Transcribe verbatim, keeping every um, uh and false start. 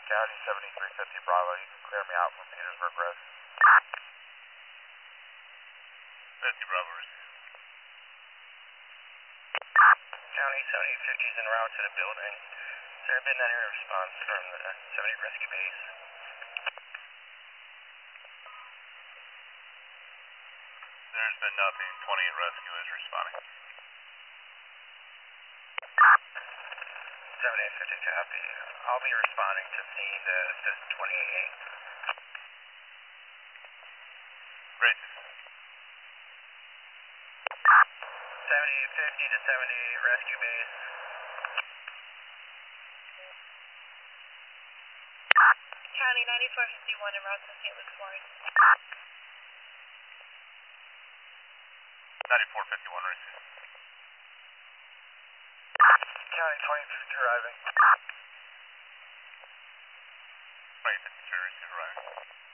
County seventy-three fifty Bravo. You can clear me out from Petersburg Res. fifty Bravo. County seventy fifty is en route to the building. Has there been any response from the seventy rescue base? There's been nothing. twenty-eight rescue is responding. seventy fifty copy. I'll be responding to scene to assist twenty-eight. Great. seventy fifty to seventy-eight rescue base. County ninety-four fifty-one en route to Saint Luke's Ward. ninety-four fifty-one rescue. County twenty fifty arriving. twenty fifty-three rescue arriving.